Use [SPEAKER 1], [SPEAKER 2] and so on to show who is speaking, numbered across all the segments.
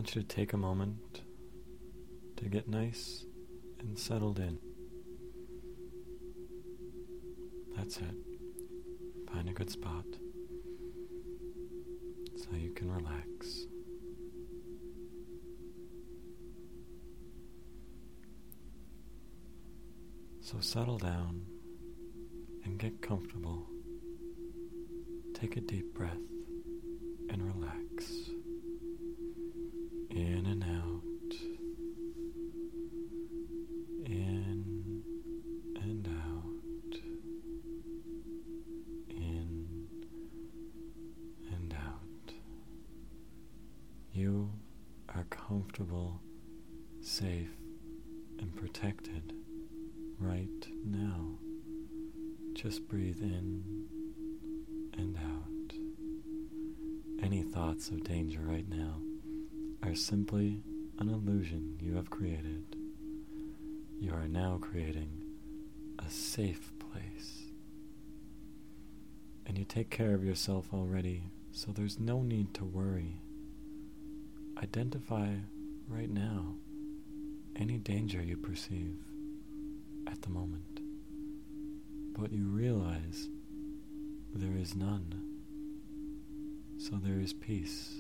[SPEAKER 1] want you to take a moment to get nice and settled in. That's it. Find a good spot so you can relax. So settle down and get comfortable. Take a deep breath and relax. In and out. In and out. In and out. You are comfortable, safe, and protected right now. Just breathe in and out. Any thoughts of danger right now are simply an illusion you have created. You are now creating a safe place. And you take care of yourself already, so there's no need to worry. Identify right now any danger you perceive at the moment, but you realize there is none, so there is peace,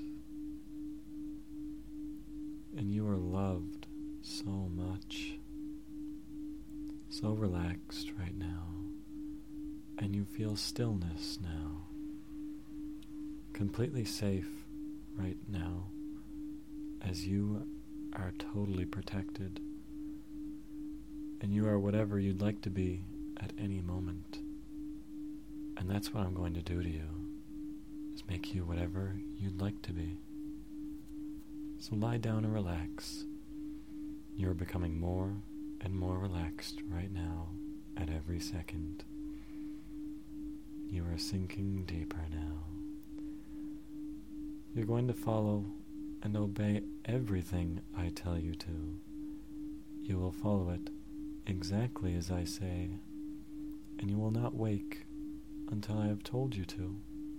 [SPEAKER 1] and you are loved so much, so relaxed right now, and you feel stillness now, completely safe right now, as you are totally protected. And you are whatever you'd like to be at any moment. And that's what I'm going to do to you, is make you whatever you'd like to be. So lie down and relax. You're becoming more and more relaxed right now at every second. You are sinking deeper now. You're going to follow and obey everything I tell you to. You will follow it exactly as I say, and you will not wake until I have told you to.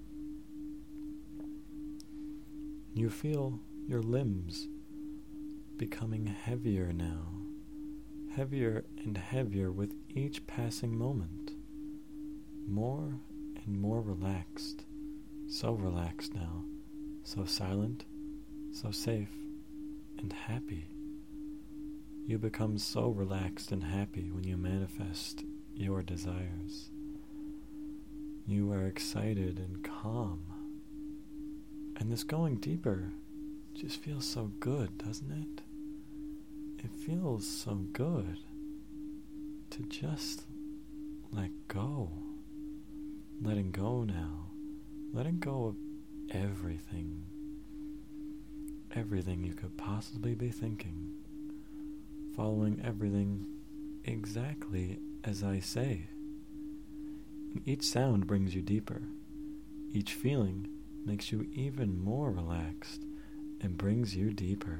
[SPEAKER 1] You feel your limbs becoming heavier now, heavier and heavier with each passing moment, more and more relaxed, so relaxed now, so silent, so safe and happy. You become so relaxed and happy when you manifest your desires. You are excited and calm. And this going deeper just feels so good, doesn't it? It feels so good to just let go. Letting go now. Letting go of everything. Everything you could possibly be thinking. Following everything exactly as I say. And each sound brings you deeper. Each feeling makes you even more relaxed and brings you deeper.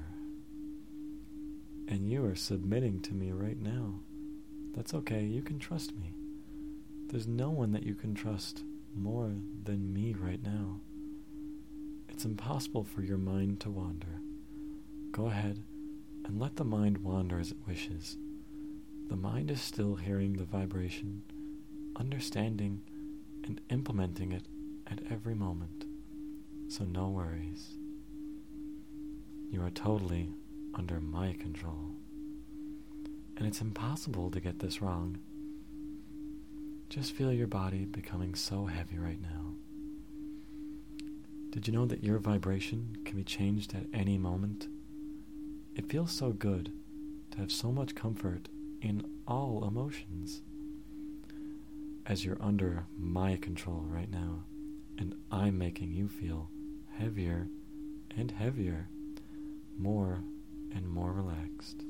[SPEAKER 1] And you are submitting to me right now. That's okay, you can trust me. There's no one that you can trust more than me right now. It's impossible for your mind to wander. Go ahead and let the mind wander as it wishes. The mind is still hearing the vibration, understanding and implementing it at every moment. So no worries. You are totally under my control. And it's impossible to get this wrong. Just feel your body becoming so heavy right now. Did you know that your vibration can be changed at any moment? It feels so good to have so much comfort in all emotions. As you're under my control right now, and I'm making you feel heavier and heavier, more and more relaxed.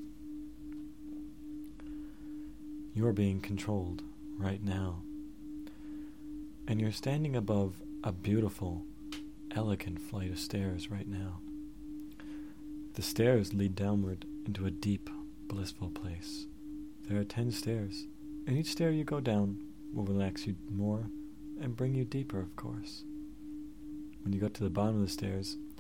[SPEAKER 1] You are being controlled right now, and you're standing above a beautiful, elegant flight of stairs right now. The stairs lead downward into a deep, blissful place. There are 10 stairs, and each stair you go down will relax you more and bring you deeper, of course. When you get to the bottom of the stairs,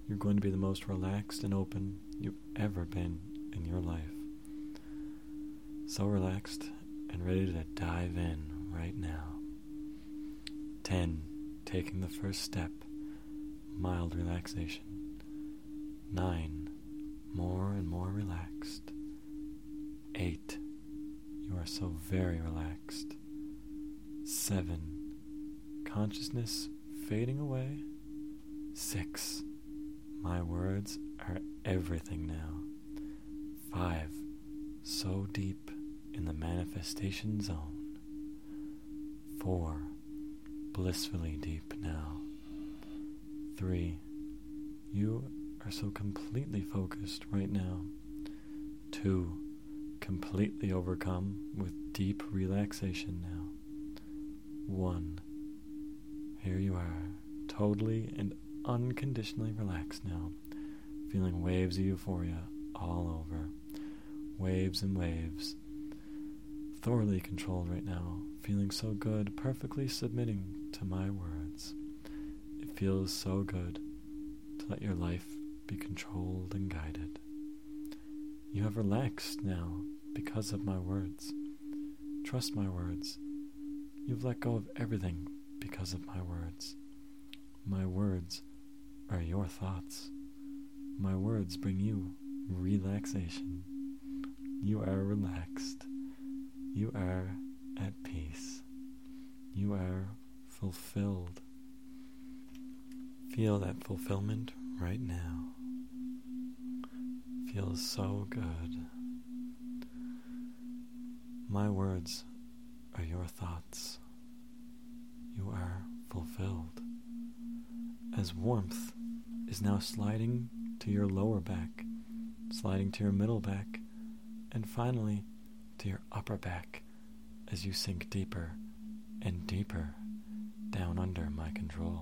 [SPEAKER 1] you're going to be the most relaxed and open you've ever been in your life. So relaxed and ready to dive in right now. 10. Taking the first step, mild relaxation. 9. More and more relaxed. 8. You are so very relaxed. 7. Consciousness fading away. 6. My words are everything now. 5. So deep in the manifestation zone. 4. Blissfully deep now. 3. You are so completely focused right now. 2. Completely overcome with deep relaxation now. 1. Here you are, totally and unconditionally relaxed now, feeling waves of euphoria all over. Waves and waves. Thoroughly controlled right now, feeling so good, perfectly submitting to my words. It feels so good to let your life be controlled and guided. You have relaxed now because of my words. Trust my words. You've let go of everything because of my words. My words are your thoughts. My words bring you relaxation. You are relaxed. You are at peace. You are fulfilled. Feel that fulfillment right now. Feels so good. My words are your thoughts. You are fulfilled. As warmth is now sliding to your lower back, sliding to your middle back, and finally to your upper back as you sink deeper and deeper down under my control.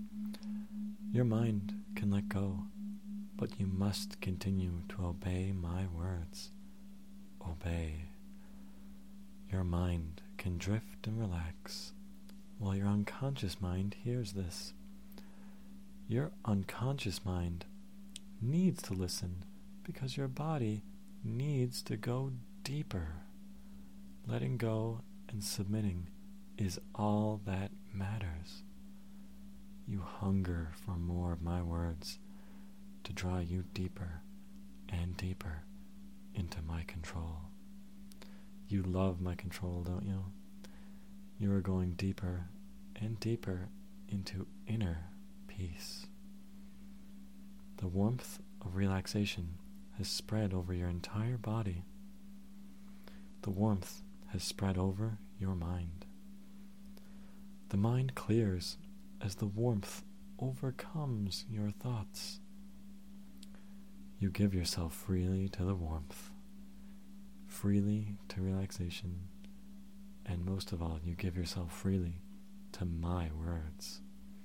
[SPEAKER 1] Your mind can let go, but you must continue to obey my words. Obey. Your mind can drift and relax while your unconscious mind hears this. Your unconscious mind needs to listen because your body needs to go deeper. Letting go and submitting is all that matters. You hunger for more of my words to draw you deeper and deeper into my control. You love my control, don't you? You are going deeper and deeper into inner peace. The warmth of relaxation has spread over your entire body. The warmth has spread over your mind. The mind clears as the warmth overcomes your thoughts. You give yourself freely to the warmth, freely to relaxation, and most of all, you give yourself freely to my words.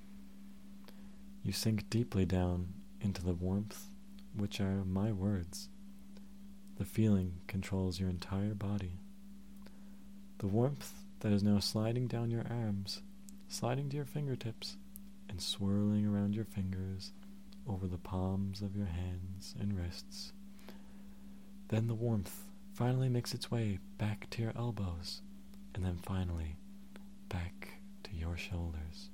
[SPEAKER 1] You sink deeply down into the warmth, which are my words. The feeling controls your entire body. The warmth that is now sliding down your arms, sliding to your fingertips, and swirling around your fingers over the palms of your hands and wrists. Then the warmth finally makes its way back to your elbows, and then finally back to your shoulders.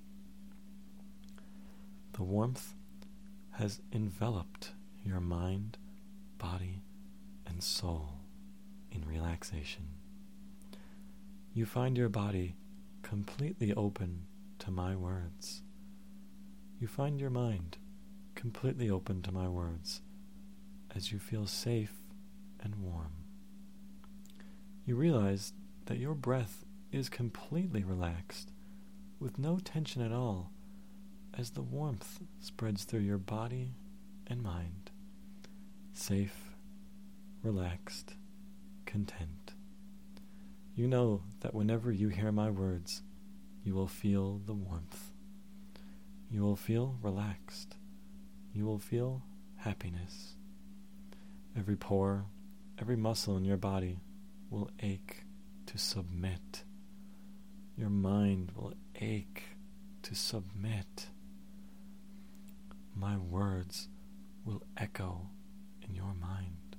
[SPEAKER 1] The warmth has enveloped your mind, body, and soul in relaxation. You find your body completely open to my words. You find your mind completely open to my words as you feel safe and warm. You realize that your breath is completely relaxed, with no tension at all, as the warmth spreads through your body and mind. Safe, relaxed, content. You know that whenever you hear my words, you will feel the warmth. You will feel relaxed. You will feel happiness. Every pore, every muscle in your body will ache to submit. Your mind will ache to submit. my words will echo in your mind.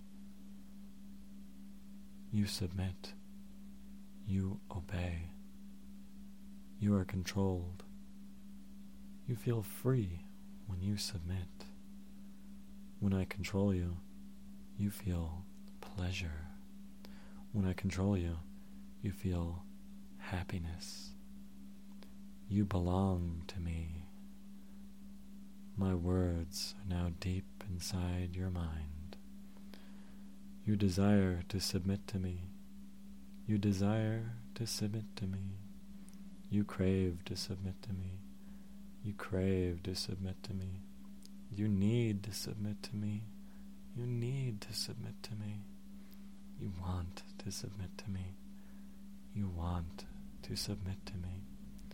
[SPEAKER 1] You submit. You obey. You are controlled. You feel free when you submit. When I control you, you feel pleasure. When I control you, you feel happiness. You belong to me. My words are now deep inside your mind. You desire to submit to me. You desire to submit to me. You crave to submit to me. You crave to submit to me. You need to submit to me. You need to submit to me. You want to submit to me. You want to submit to me.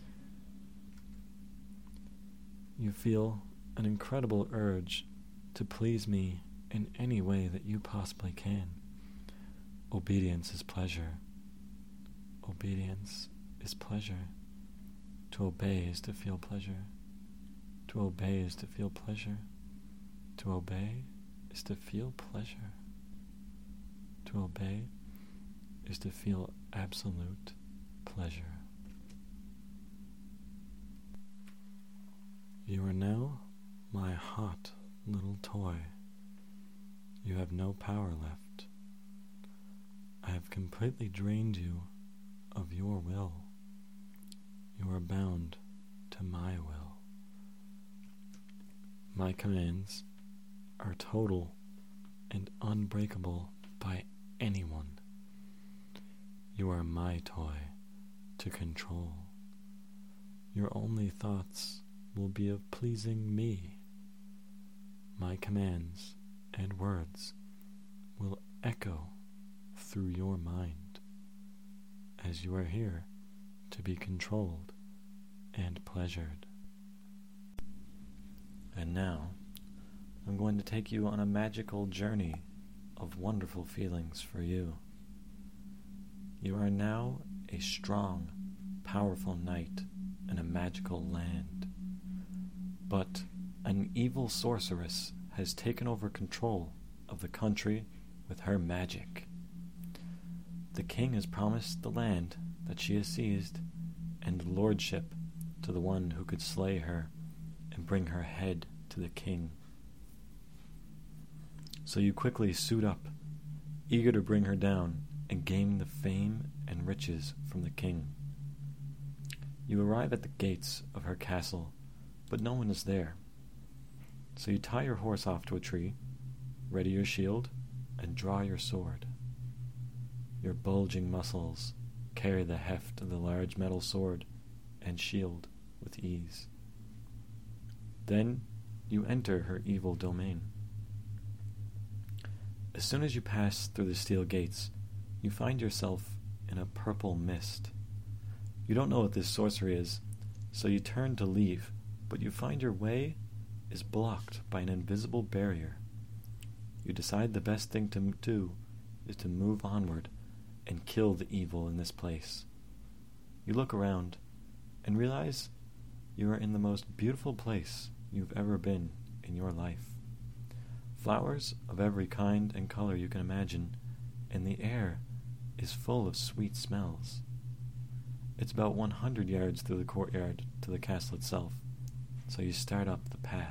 [SPEAKER 1] You feel an incredible urge to please me in any way that you possibly can. Obedience is pleasure. Obedience is pleasure. To obey is to feel pleasure. To obey is to feel pleasure. To obey is to feel pleasure. To obey is to feel absolute pleasure. You are now my hot little toy. You have no power left. I have completely drained you of your will. You are bound to my will. My commands are total and unbreakable by anyone. You are my toy to control. Your only thoughts will be of pleasing me. My commands and words will echo through your mind, as you are here to be controlled and pleasured. And now, I'm going to take you on a magical journey of wonderful feelings for you. You are now a strong, powerful knight in a magical land. But an evil sorceress has taken over control of the country with her magic. The king has promised the land that she has seized and lordship to the one who could slay her and bring her head to the king. So you quickly suit up, eager to bring her down and gain the fame and riches from the king. You arrive at the gates of her castle, but no one is there. So you tie your horse off to a tree, ready your shield, and draw your sword. Your bulging muscles carry the heft of the large metal sword and shield with ease. Then you enter her evil domain. As soon as you pass through the steel gates, you find yourself in a purple mist. You don't know what this sorcery is, so you turn to leave, but you find your way is blocked by an invisible barrier. You decide the best thing to do is to move onward and kill the evil in this place. You look around and realize you are in the most beautiful place you've ever been in your life. Flowers of every kind and color you can imagine, and the air is full of sweet smells. It's about 100 yards through the courtyard to the castle itself, so you start up the path.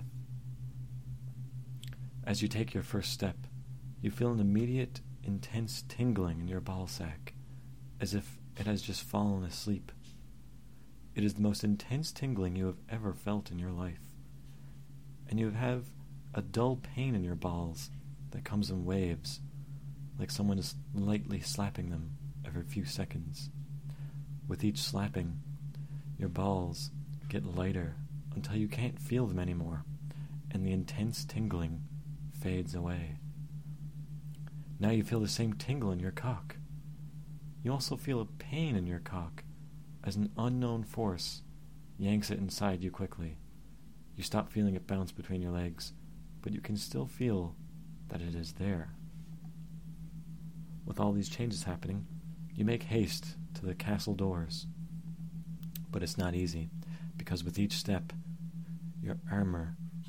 [SPEAKER 1] As you take your first step, you feel an immediate, intense tingling in your ball sack, as if it has just fallen asleep. It is the most intense tingling you have ever felt in your life, and you have a dull pain in your balls that comes in waves, like someone is lightly slapping them every few seconds. With each slapping, your balls get lighter until you can't feel them anymore, and the intense tingling fades away. Now you feel the same tingle in your cock. You also feel a pain in your cock as an unknown force yanks it inside you quickly. You stop feeling it bounce between your legs, but you can still feel that it is there. With all these changes happening, you make haste to the castle doors. But it's not easy, because with each step, your armor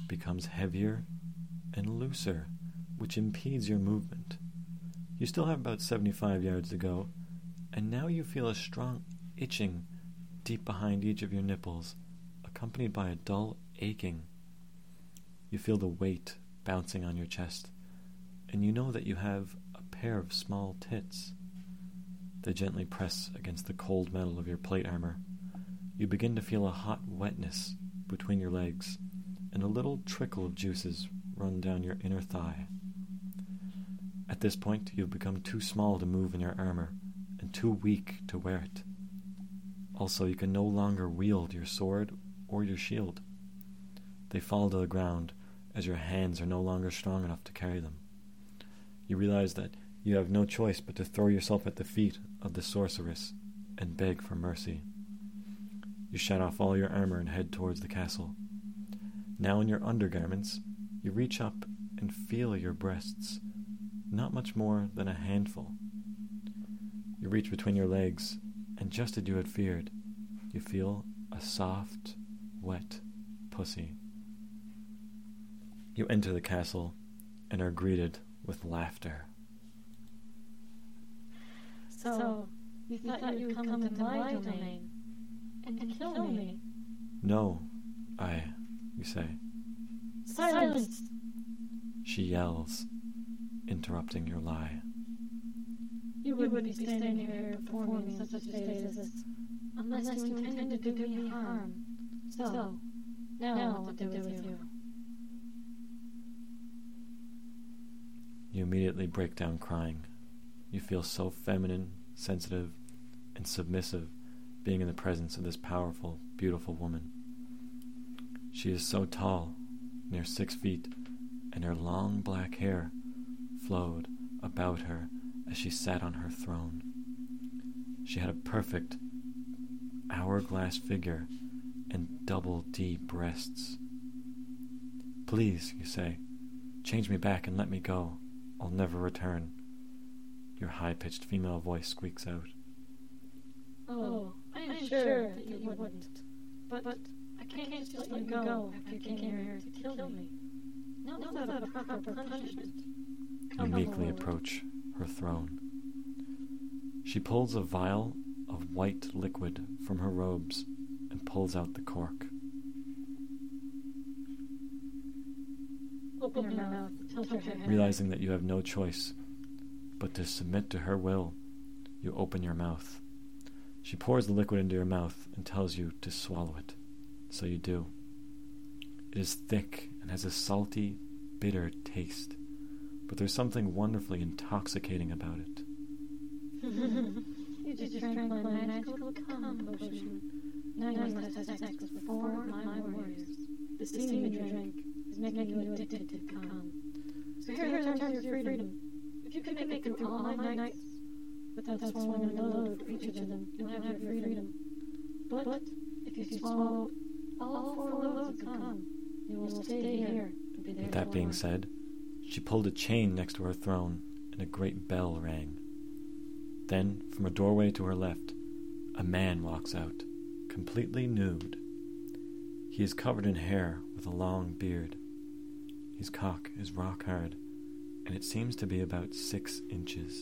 [SPEAKER 1] becomes heavier and looser, which impedes your movement. You still have about 75 yards to go, and now you feel a strong itching deep behind each of your nipples, accompanied by a dull aching. You feel the weight bouncing on your chest, and you know that you have a pair of small tits. They gently press against the cold metal of your plate armor. You begin to feel a hot wetness between your legs, and a little trickle of juices run down your inner thigh. At this point, you've become too small to move in your armor, and too weak to wear it. Also, you can no longer wield your sword or your shield. They fall to the ground as your hands are no longer strong enough to carry them. You realize that you have no choice but to throw yourself at the feet of the sorceress and beg for mercy. You shed off all your armor and head towards the castle. Now in your undergarments, you reach up and feel your breasts, not much more than a handful. You reach between your legs, and just as you had feared, you feel a soft, wet pussy. You enter the castle and are greeted with laughter.
[SPEAKER 2] So, you thought you would come into my domain and kill me?
[SPEAKER 1] No, you say.
[SPEAKER 2] Silence!
[SPEAKER 1] She yells, interrupting your lie.
[SPEAKER 2] You wouldn't be standing here before me in such a state as this, unless you intended to do me harm. So, now what to do with you?
[SPEAKER 1] You immediately break down crying. You feel so feminine, sensitive, and submissive being in the presence of this powerful, beautiful woman. She is so tall, near 6 feet, and her long black hair flowed about her as she sat on her throne. She had a perfect hourglass figure and double D breasts. Please, you say, change me back and let me go. I'll never return. Your high-pitched female voice squeaks out.
[SPEAKER 2] Oh, I am sure that you wouldn't. But I can't just let you go after you came here to kill me. Not without a proper punishment.
[SPEAKER 1] You meekly approach her throne. She pulls a vial of white liquid from her robes and pulls out the cork.
[SPEAKER 2] Open your mouth, tilt your head.
[SPEAKER 1] Realizing that you have no choice but to submit to her will, you open your mouth. She pours the liquid into your mouth and tells you to swallow it. So you do. It is thick and has a salty, bitter taste, but there's something wonderfully intoxicating about it.
[SPEAKER 2] You just drank my magical cum potion. Now you must have sex with 4 of my warriors. The semen you drink is making you addicted to cum. So here's a chance for your freedom. If you can make it through all my nights without swallowing a load for each of them, you'll have your freedom. But if you swallow all 4 loads of cum, you will stay here and be there.
[SPEAKER 1] With that being said, she pulled a chain next to her throne, and a great bell rang. Then, from a doorway to her left, a man walks out, completely nude. He is covered in hair with a long beard. His cock is rock hard, and it seems to be about 6 inches.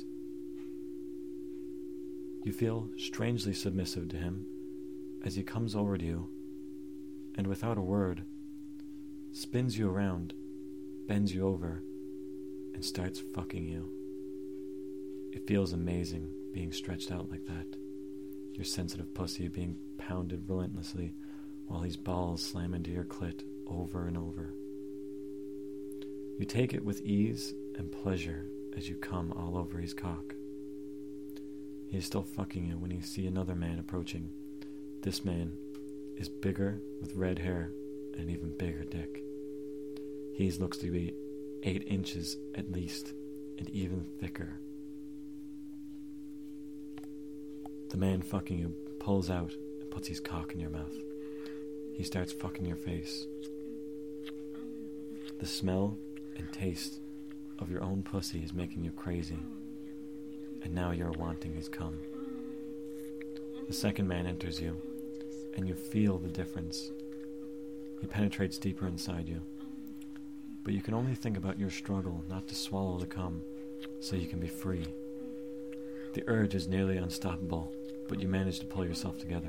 [SPEAKER 1] You feel strangely submissive to him as he comes over to you, and without a word, spins you around, bends you over, and starts fucking you. It feels amazing being stretched out like that, your sensitive pussy being pounded relentlessly while his balls slam into your clit over and over. You take it with ease and pleasure as you come all over his cock. He is still fucking you when you see another man approaching. This man is bigger with red hair and an even bigger dick. His looks to be 8 inches at least and even thicker. The man fucking you pulls out and puts his cock in your mouth. He starts fucking your face. The smell and taste of your own pussy is making you crazy, and now you're wanting his cum. The second man enters you, and you feel the difference. He penetrates deeper inside you, but you can only think about your struggle not to swallow the cum, so you can be free. The urge is nearly unstoppable, but you manage to pull yourself together.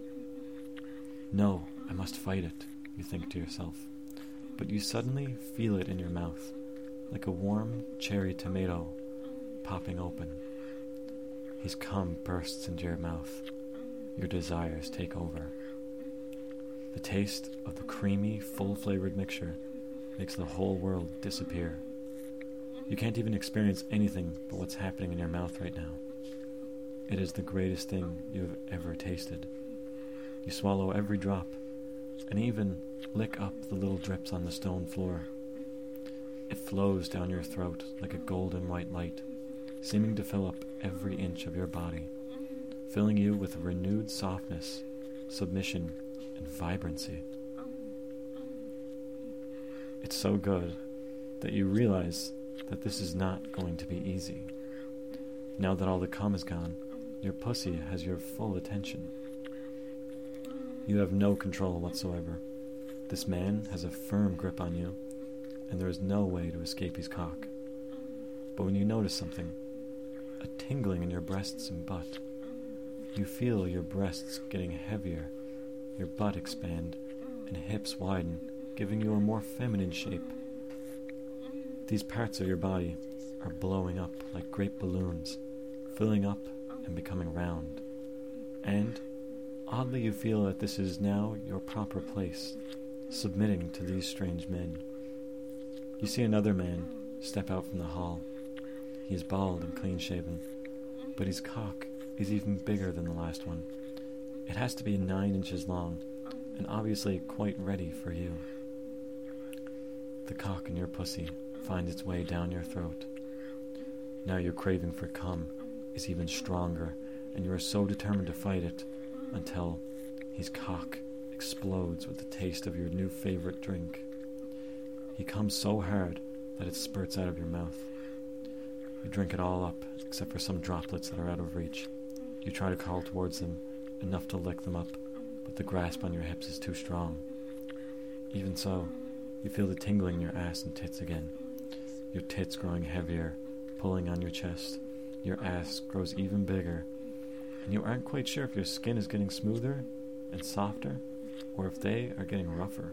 [SPEAKER 1] No, I must fight it, you think to yourself, but you suddenly feel it in your mouth, like a warm cherry tomato popping open. His cum bursts into your mouth. Your desires take over. The taste of the creamy, full-flavored mixture makes the whole world disappear. You can't even experience anything but what's happening in your mouth right now. It is the greatest thing you have ever tasted. You swallow every drop, and even lick up the little drips on the stone floor. It flows down your throat like a golden white light, seeming to fill up every inch of your body, filling you with a renewed softness, submission, and vibrancy. It's so good that you realize that this is not going to be easy. Now that all the cum is gone, your pussy has your full attention. You have no control whatsoever. This man has a firm grip on you, and there is no way to escape his cock. But when you notice something, a tingling in your breasts and butt, you feel your breasts getting heavier, your butt expand, and hips widen, giving you a more feminine shape. These parts of your body are blowing up like great balloons, filling up and becoming round. And, oddly, you feel that this is now your proper place, submitting to these strange men. You see another man step out from the hall. He is bald and clean-shaven, but his cock is even bigger than the last one. It has to be 9 inches long, and obviously quite ready for you. The cock in your pussy finds its way down your throat. Now your craving for cum is even stronger, and you are so determined to fight it until his cock explodes with the taste of your new favorite drink. He comes so hard that it spurts out of your mouth. You drink it all up, except for some droplets that are out of reach. You try to crawl towards them, enough to lick them up, but the grasp on your hips is too strong. Even so, you feel the tingling in your ass and tits again. Your tits growing heavier, pulling on your chest. Your ass grows even bigger, and you aren't quite sure if your skin is getting smoother and softer, or if they are getting rougher.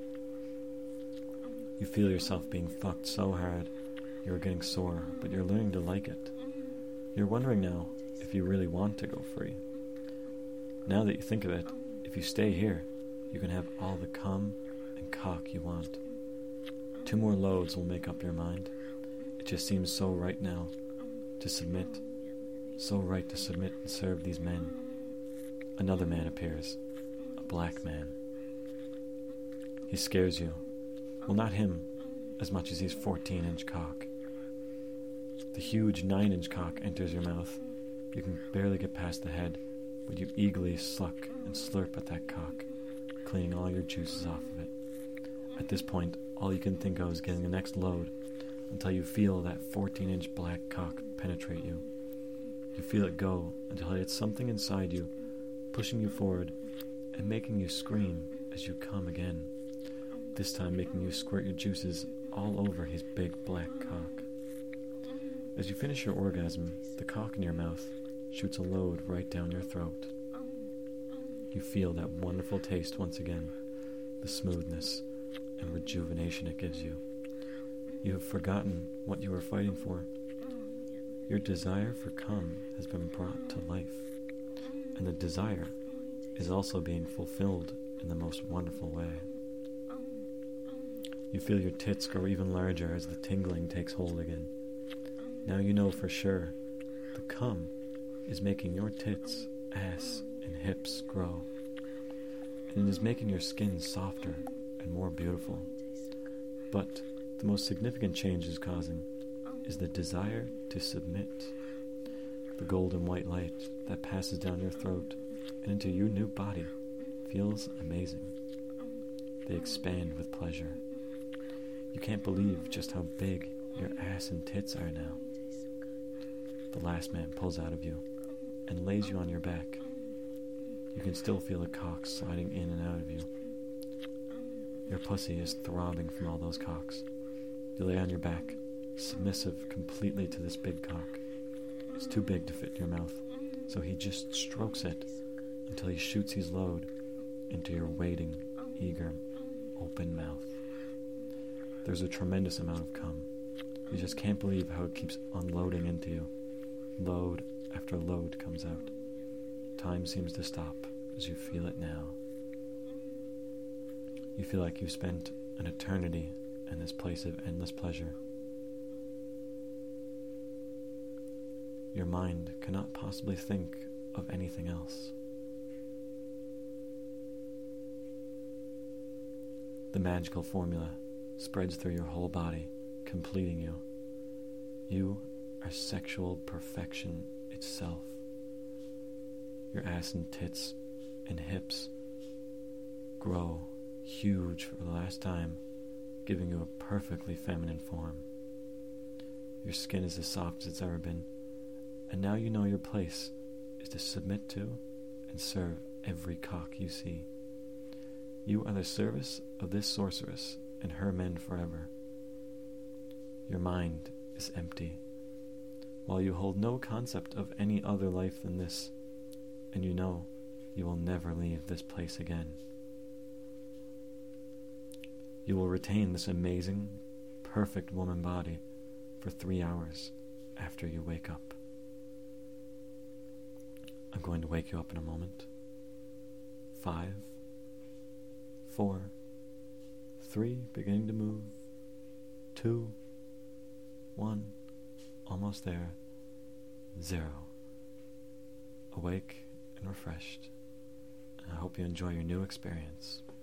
[SPEAKER 1] You feel yourself being fucked so hard, you're getting sore, but you're learning to like it. You're wondering now if you really want to go free. Now that you think of it, if you stay here, you can have all the cum and cock you want. 2 more loads will make up your mind. It just seems so right now to submit, so right to submit and serve these men. Another man appears, a black man. He scares you. Well, not him, as much as his 14-inch cock. The huge 9-inch cock enters your mouth. You can barely get past the head, but you eagerly suck and slurp at that cock, cleaning all your juices off of it. At this point, all you can think of is getting the next load, until you feel that 14-inch black cock penetrate you. You feel it go until it hits something inside you, pushing you forward and making you scream as you come again, this time making you squirt your juices all over his big black cock. As you finish your orgasm, the cock in your mouth shoots a load right down your throat. You feel that wonderful taste once again, the smoothness and rejuvenation it gives you. You have forgotten what you were fighting for. Your desire for cum has been brought to life, and the desire is also being fulfilled in the most wonderful way. You feel your tits grow even larger as the tingling takes hold again. Now you know for sure the cum is making your tits, ass, and hips grow, and it is making your skin softer and more beautiful. But the most significant change it's causing is the desire to submit. The golden white light that passes down your throat and into your new body feels amazing. They expand with pleasure. You can't believe just how big your ass and tits are now. The last man pulls out of you and lays you on your back. You can still feel the cock sliding in and out of you. Your pussy is throbbing from all those cocks. You lay on your back, submissive completely to this big cock. It's too big to fit in your mouth, so he just strokes it until he shoots his load into your waiting, eager, open mouth. There's a tremendous amount of cum. You just can't believe how it keeps unloading into you. Load after load comes out. Time seems to stop as you feel it now. You feel like you've spent an eternity in this place of endless pleasure. Your mind cannot possibly think of anything else. The magical formula spreads through your whole body, completing you. You are sexual perfection itself. Your ass and tits and hips grow huge for the last time, giving you a perfectly feminine form. Your skin is as soft as it's ever been, and now you know your place is to submit to and serve every cock you see. You are the service of this sorceress and her men forever. Your mind is empty, while you hold no concept of any other life than this, and you know you will never leave this place again. You will retain this amazing, perfect woman body for 3 hours after you wake up. I'm going to wake you up in a moment. 5, 4, 3, beginning to move. 2, 1, almost there. 0. Awake and refreshed. I hope you enjoy your new experience.